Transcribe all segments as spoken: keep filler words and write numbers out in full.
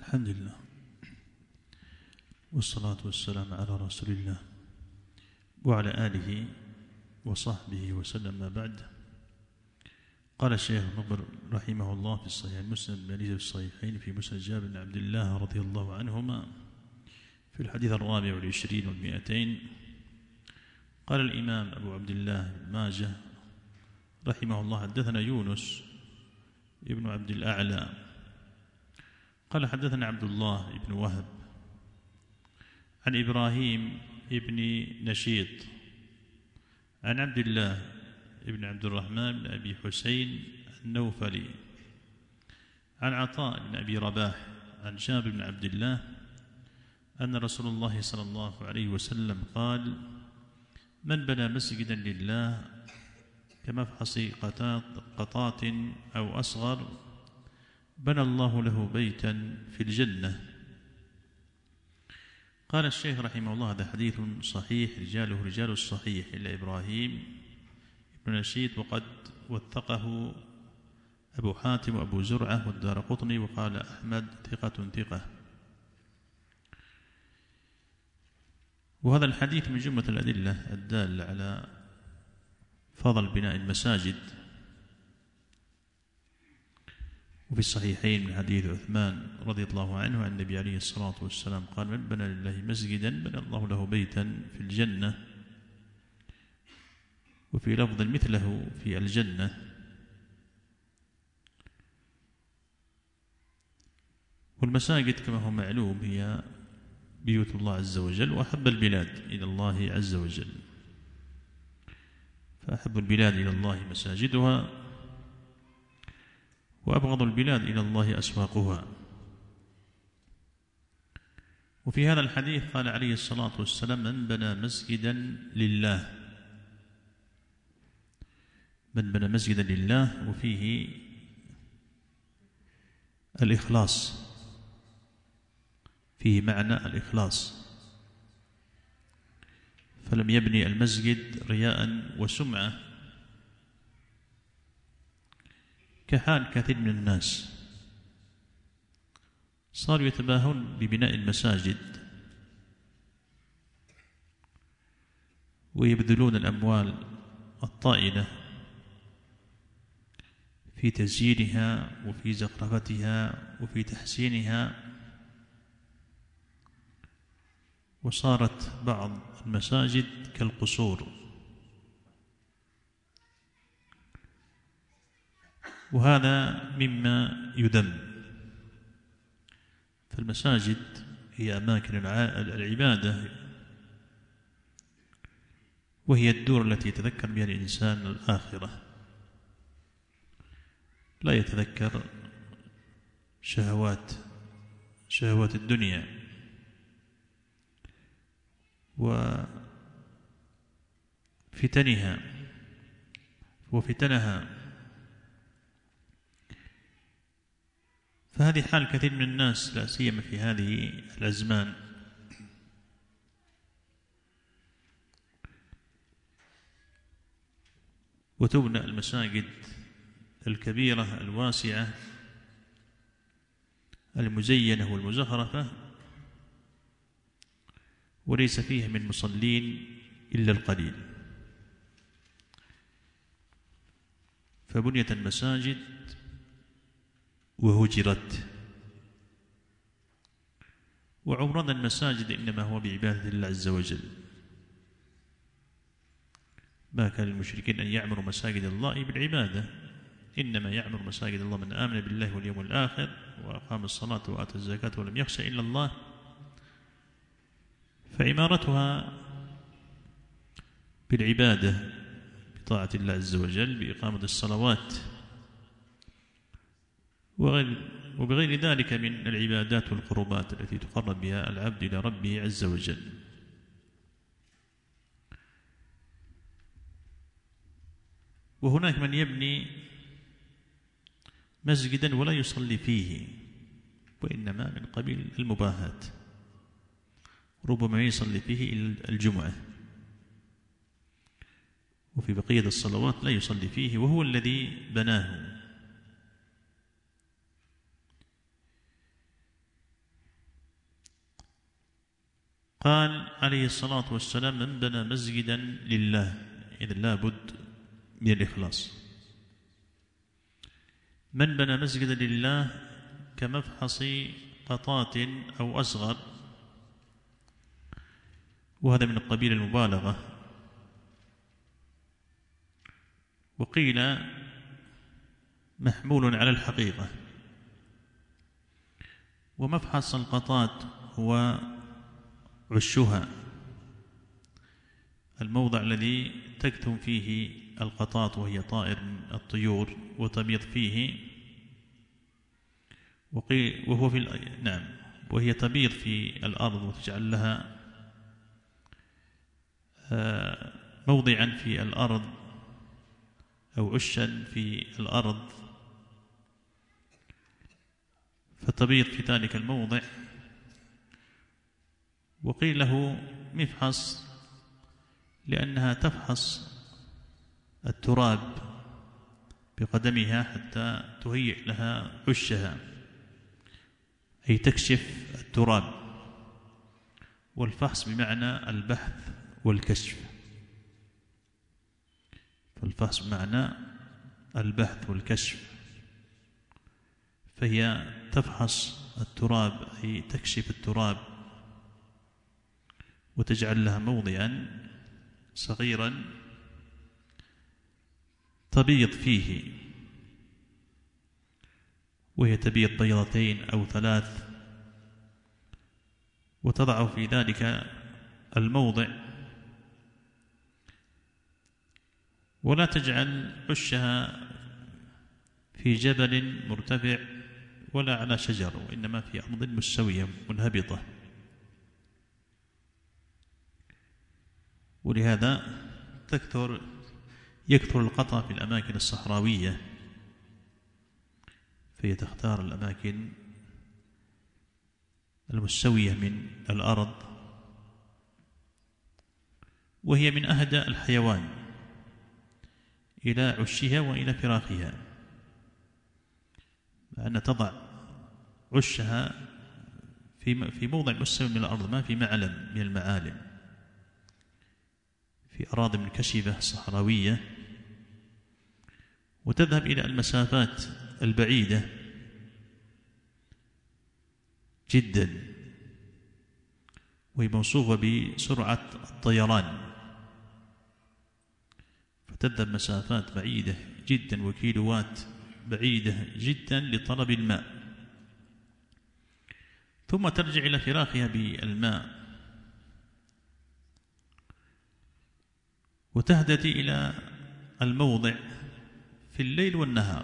الحمد لله والصلاة والسلام على رسول الله وعلى آله وصحبه وسلم. ما بعد. قال الشيخ المقبل رحمه الله في الصحيح المسند بن في الصحيحين في مسند جابر بن عبد الله رضي الله عنهما في الحديث الرابع والعشرين والمئتين، قال الإمام أبو عبد الله بن ماجه رحمه الله: حدثنا يونس ابن عبد الأعلى قال حدثنا عبد الله بن وهب عن إبراهيم ابن نشيط عن عبد الله ابن عبد الرحمن بن أبي حسين النوفلي عن عطاء بن أبي رباح عن جابر بن عبد الله أن رسول الله صلى الله عليه وسلم قال: من بنى مسجدا لله كمفحص قطاط أو أصغر بنى الله له بيتا في الجنة. قال الشيخ رحمه الله: هذا حديث صحيح رجاله رجال الصحيح إلا إبراهيم ابن نشيط، وقد وثقه أبو حاتم وأبو زرعة والدارقطني، وقال أحمد ثقة ثقة. وهذا الحديث من جملة الأدلة الدالة على فضل بناء المساجد. وفي الصحيحين من حديث عثمان رضي الله عنه عن النبي عليه الصلاة والسلام قال: من بنى لله مسجدا بنى الله له بيتا في الجنة، وفي لفظ مثله في الجنة. والمساجد كما هو معلوم هي بيوت الله عز وجل، وأحب البلاد إلى الله عز وجل، فأحب البلاد إلى الله مساجدها، وأبغض البلاد إلى الله أسواقها. وفي هذا الحديث قال عليه الصلاة والسلام: من بنى مسجدا لله، من بنى مسجدا لله، وفيه الإخلاص، فيه معنى الإخلاص، فلم يبني المسجد رياء وسمعة كحال كثير من الناس، صاروا يتباهون ببناء المساجد ويبذلون الأموال الطائلة في تزيينها وفي زخرفتها وفي تحسينها، وصارت بعض المساجد كالقصور. وهذا مما يذم. فالمساجد هي أماكن العبادة، وهي الدور التي يتذكر بها الإنسان الآخرة، لا يتذكر شهوات شهوات الدنيا وفتنها وفتنها. فهذه حال كثير من الناس، لا سيما في هذه الأزمان. وتبنى المساجد الكبيرة الواسعة المزينة والمزخرفة، وليس فيها من مصلين إلا القليل. فبنيت المساجد وهجرت. وعمرنا المساجد إنما هو بعبادة الله عز وجل. ما كان للمشركين أن يعمروا مساجد الله بالعبادة، إنما يعمر مساجد الله من آمن بالله واليوم الآخر وأقام الصلاة وآتى الزكاة ولم يخش إلا الله. فعمارتها بالعبادة بطاعة الله عز وجل، بإقامة الصلوات وبغير ذلك من العبادات والقربات التي تقرب بها العبد إلى ربه عز وجل. وهناك من يبني مسجدا ولا يصلي فيه، وإنما من قبيل المباهات، ربما يصلي فيه إلا الجمعة، وفي بقية الصلوات لا يصلي فيه، وهو الذي بناه. قال عليه الصلاة والسلام: من بنى مسجدا لله، إذا لابد من الإخلاص. من بنى مسجدا لله كمفحص قطات أو أصغر، وهذا من قبيل المبالغة. وقيل محمول على الحقيقة. ومفحص القطات هو عشها، الموضع الذي تكتم فيه القطات وهي طائر من الطيور وتبيض فيه، وهو في نعم وهي تبيض في الأرض وتجعل لها موضعا في الأرض أو عشا في الأرض، فتبيض في ذلك الموضع. وقيل له مفحص لأنها تفحص التراب بقدمها حتى تهيئ لها عشها، أي تكشف التراب. والفحص بمعنى البحث والكشف، فالفحص بمعنى البحث والكشف، فهي تفحص التراب أي تكشف التراب وتجعل لها موضعا صغيرا تبيض فيه، وهي تبيض بيضتين أو ثلاث، وتضع في ذلك الموضع، ولا تجعل عشها في جبل مرتفع ولا على شجر، وإنما في أرض مستوية منهبطة. ولهذا تكثر يكثر القطع في الأماكن الصحراوية، فهي تختار الأماكن المستوية من الأرض، وهي من أهدى الحيوان إلى عشها وإلى فراخها، أن تضع عشها في في موضع مستوي من الأرض، ما في معلم من المعالم، في أراضي منكشفة صحراوية، وتذهب إلى المسافات البعيدة جدا، وهي موصوفة بسرعة الطيران، فتذهب مسافات بعيدة جدا وكيلوات بعيدة جدا لطلب الماء، ثم ترجع إلى فراخها بالماء، وتهدى إلى الموضع في الليل والنهار،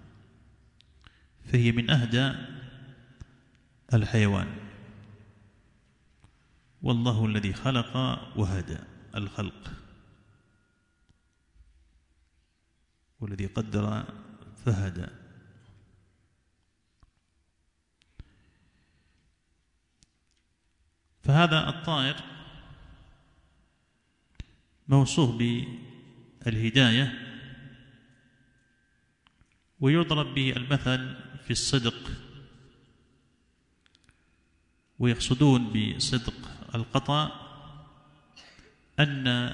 فهي من أهدى الحيوان. والله الذي خلق وهدى الخلق، والذي قدر فهدى. فهذا الطائر موصوف بالهداية، ويضرب به المثل في الصدق، ويقصدون بصدق القطع أن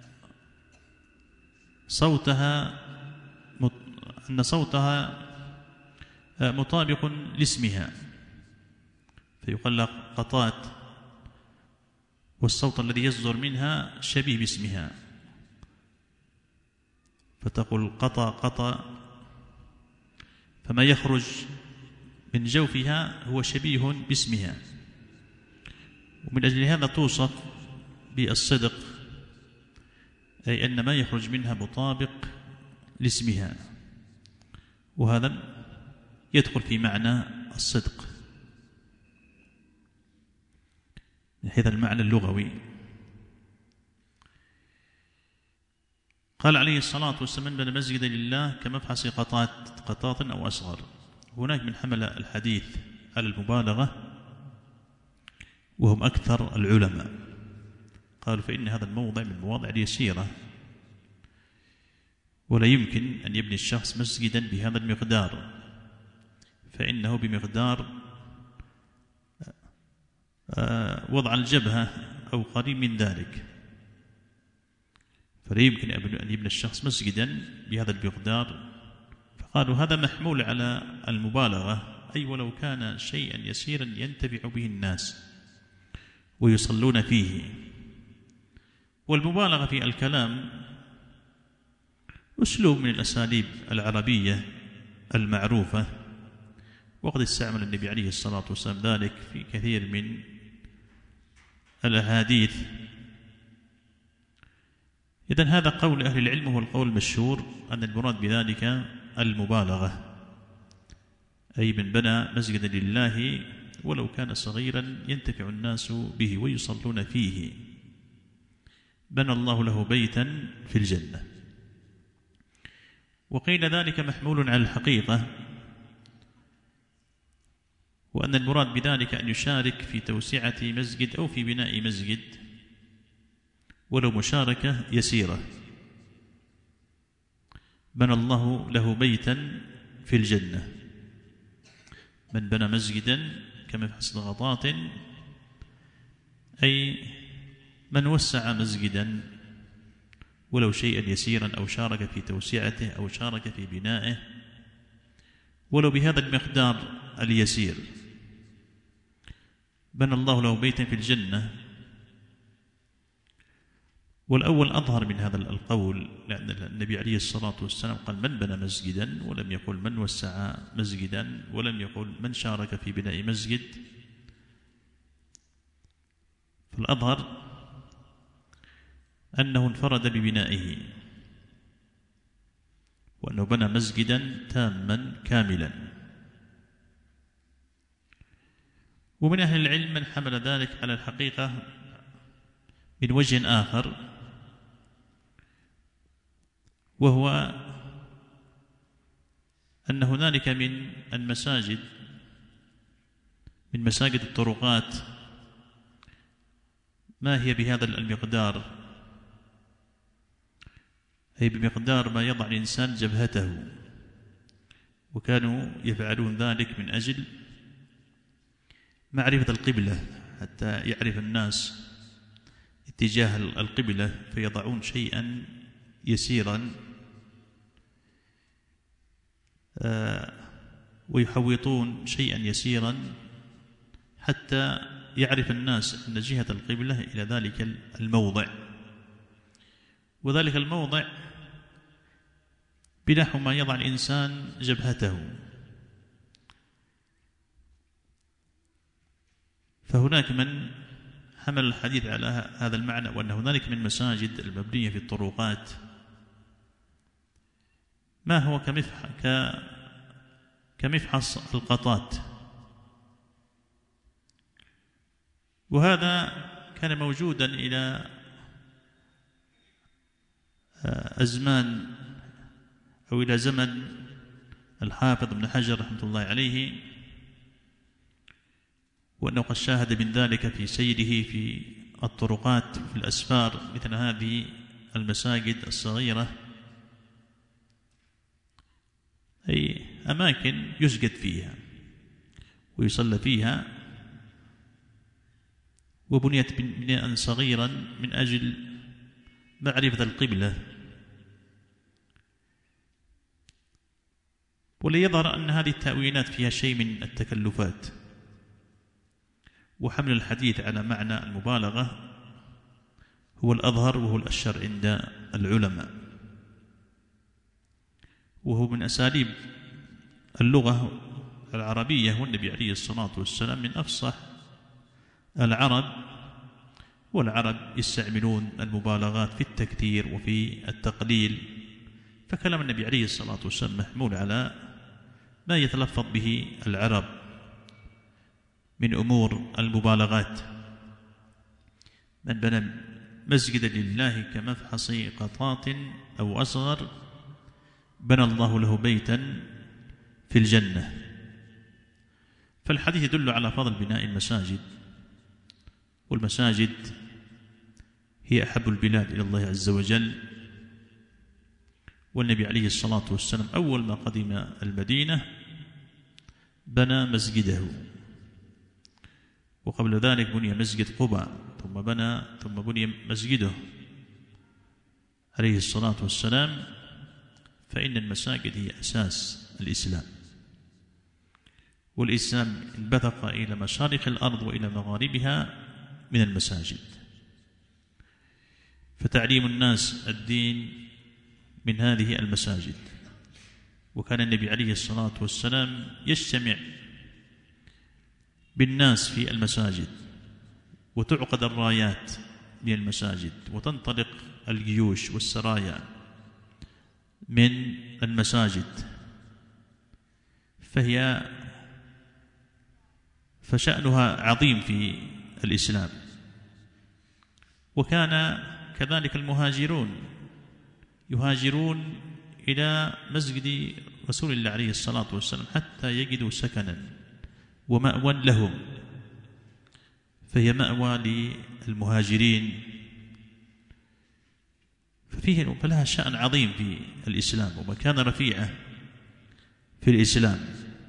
صوتها أن صوتها مطابق لاسمها، فيقال لها قطات، والصوت الذي يصدر منها شبيه باسمها، فتقول قطا قطا، فما يخرج من جوفها هو شبيه باسمها، ومن أجل هذا توصف بالصدق، أي أن ما يخرج منها مطابق لاسمها، وهذا يدخل في معنى الصدق من حيث المعنى اللغوي. قال عليه الصلاة والسلام: بنى مسجد لله كمفحص قطات قطاط أو أصغر. هناك من حمل الحديث على المبالغة، وهم أكثر العلماء، قالوا فإن هذا الموضع من المواضع اليسيرة، ولا يمكن أن يبني الشخص مسجدا بهذا المقدار، فإنه بمقدار وضع الجبهة أو قريب من ذلك، فلا يمكن أن يبنى الشخص مسجدا بهذا المقدار، فقالوا هذا محمول على المبالغة، أي ولو كان شيئا يسيرا ينتفع به الناس ويصلون فيه. والمبالغة في الكلام أسلوب من الأساليب العربية المعروفة، وقد استعمل النبي عليه الصلاة والسلام ذلك في كثير من الأحاديث. إذن هذا قول أهل العلم هو القول المشهور أن المراد بذلك المبالغة، أي من بنى مسجدا لله ولو كان صغيرا ينتفع الناس به ويصلون فيه بنى الله له بيتا في الجنة. وقيل ذلك محمول على الحقيقة، وأن المراد بذلك أن يشارك في توسعة مسجد أو في بناء مسجد ولو مشاركة يسيرة، بنى الله له بيتا في الجنة. من بنى مسجدا كمفحص غطاط، أي من وسع مسجدا ولو شيئا يسيرا أو شارك في توسعته أو شارك في بنائه ولو بهذا المقدار اليسير، بنى الله له بيتا في الجنة. والأول أظهر من هذا القول، لأن النبي عليه الصلاة والسلام قال من بنى مسجدا، ولم يقل من وسع مسجدا، ولم يقل من شارك في بناء مسجد. فالأظهر أنه انفرد ببنائه، وأنه بنى مسجدا تاما كاملا. ومن أهل العلم من حمل ذلك على الحقيقة من وجه آخر، وهو أن هنالك من المساجد من مساجد الطرقات ما هي بهذا المقدار، أي بمقدار ما يضع الإنسان جبهته، وكانوا يفعلون ذلك من أجل معرفة القبلة، حتى يعرف الناس اتجاه القبلة، فيضعون شيئا يسيرا ويحوطون شيئا يسيرا حتى يعرف الناس أن جهة القبلة إلى ذلك الموضع، وذلك الموضع بنحو ما يضع الإنسان جبهته. فهناك من حمل الحديث على هذا المعنى، وأن هنالك من مساجد المبنية في الطرقات ما هو كمفحص القطات، وهذا كان موجودا إلى أزمان أو إلى زمن الحافظ ابن حجر رحمة الله عليه، وأنه قد شاهد من ذلك في سيره في الطرقات في الأسفار مثل هذه المساجد الصغيرة، أي أماكن يسجد فيها ويصلى فيها، وبنيت بناء صغيرا من أجل معرفة القبلة. وليظهر أن هذه التأويلات فيها شيء من التكلفات، وحمل الحديث على معنى المبالغة هو الأظهر وهو الأشهر عند العلماء، وهو من أساليب اللغة العربية. والنبي عليه الصلاة والسلام من أفصح العرب، والعرب يستعملون المبالغات في التكثير وفي التقليل، فكلام النبي عليه الصلاة والسلام محمول على ما يتلفظ به العرب من أمور المبالغات. من بنى مسجدا لله كمفحص قطاط أو أصغر بنى الله له بيتا في الجنة. فالحديث يدل على فضل بناء المساجد، والمساجد هي أحب البلاد إلى الله عز وجل. والنبي عليه الصلاة والسلام أول ما قدم المدينة بنى مسجده، وقبل ذلك بني مسجد قباء، ثم بنى ثم بني مسجده عليه الصلاة والسلام. فإن المساجد هي أساس الإسلام، والإسلام انبثق إلى مشارق الأرض وإلى مغاربها من المساجد، فتعليم الناس الدين من هذه المساجد. وكان النبي عليه الصلاة والسلام يجتمع بالناس في المساجد، وتعقد الرايات من المساجد، وتنطلق الجيوش والسرايا من المساجد، فهي فشأنها عظيم في الإسلام. وكان كذلك المهاجرون يهاجرون إلى مسجد رسول الله عليه الصلاة والسلام حتى يجدوا سكنا ومأوى لهم، فهي مأوى للمهاجرين، ففيه فلها شأن عظيم في الإسلام ومكانة رفيعة في الإسلام.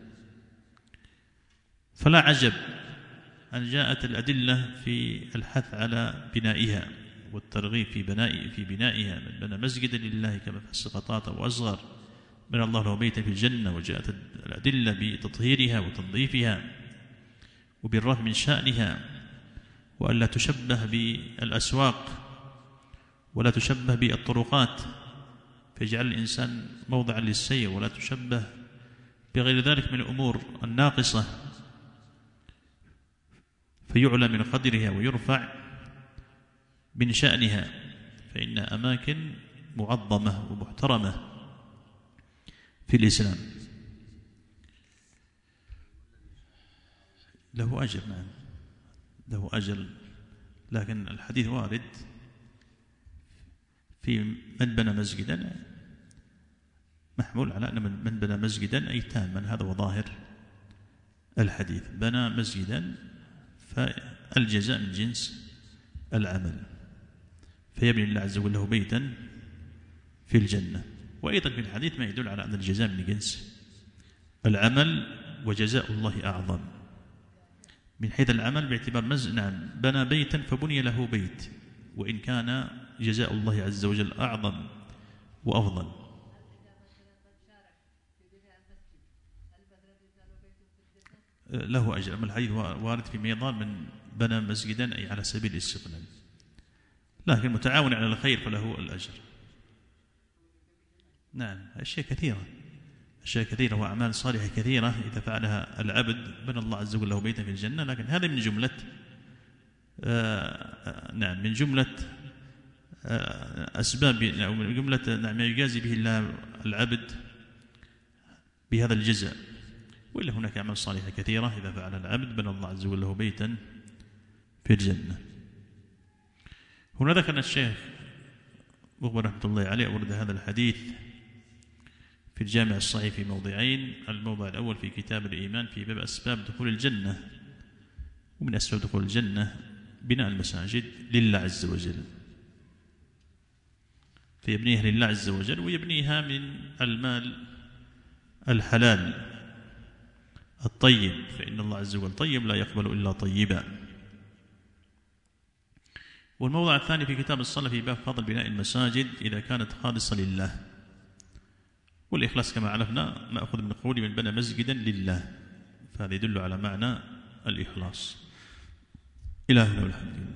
فلا عجب أن جاءت الأدلة في الحث على بنائها والترغيب في بناء في بنائها. من بنى مسجدا لله كما في السقطات وأصغر من الله له بيتا في الجنة، وجاءت الأدلة بتطهيرها وتنظيفها وبالرفع من شأنها، وألا تشبه بالأسواق ولا تشبه بالطرقات فيجعل الإنسان موضعا للسير، ولا تشبه بغير ذلك من الأمور الناقصة فيعلى من قدرها ويرفع من شأنها، فإنها أماكن معظمة ومحترمة في الإسلام. له أجر، نعم له أجر، لكن الحديث وارد في من بنى مسجدا محمول على أن من بنى مسجدا أي تاما، هذا وظاهر الحديث. بنى مسجدا فالجزاء من جنس العمل، فيبني الله عز وجل له بيتا في الجنة. وأيضا في الحديث ما يدل على أن الجزاء من جنس العمل، وجزاء الله أعظم من حيث العمل باعتبار مز... نعم بنى بيتا فبني له بيت، وإن كان جزاء الله عز وجل أعظم وأفضل. له أجر، أما الحديث وارد في ميضان من بنى مسجدا أي على سبيل الاستقلال، لكن متعاون على الخير فله الأجر. نعم أشياء كثيرة أشياء كثيرة وأعمال صالحة كثيرة إذا فعلها العبد بنى الله عز وجل له بيتا في الجنة، لكن هذا من جملة آه نعم من جملة آه أسباب أو من جملة نعم ما يجازي به الله العبد بهذا الجزاء. وإلا هناك أعمال صالحة كثيرة إذا فعل العبد بنى الله عز وجل له بيتا في الجنة. هنا ذكر الشيخ مقبل رحمة الله عليه أورد هذا الحديث في الجامع الصحيح في موضعين. الموضع الأول في كتاب الإيمان في باب أسباب دخول الجنة، ومن أسباب دخول الجنة بناء المساجد لله عز وجل، فيبنيها لله عز وجل ويبنيها من المال الحلال الطيب، فإن الله عز وجل طيب لا يقبل إلا طيبا. والموضع الثاني في كتاب الصلاة في باب فضل بناء المساجد إذا كانت خالصة لله، والإخلاص كما عرفنا مأخذ من قول من بنى مسجدا لله، فهذا يدل على معنى الإخلاص. إلهنا والحمد لله.